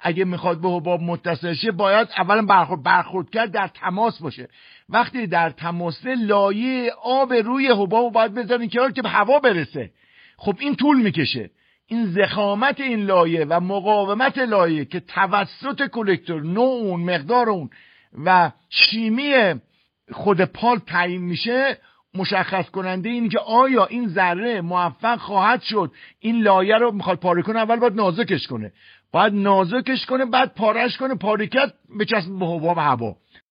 اگه میخواد به حباب متصل شه باید اولا برخورد کرد در تماس باشه. وقتی در تماسه لایه آب روی حباب باید بذارین کنار که به هوا برسه. خب این طول میکشه. این ضخامت این لایه و مقاومت لایه که توسط کلکتور، نوع اون، مقدار اون و شیمی خود پالپ تعیین میشه، مشخص کننده اینه که آیا این ذره موفق خواهد شد این لایه رو میخواد پاره کنه. اول باید نازکش کنه، بعد پارهش کنه، پاره کرد بچسبه به حباب هوا.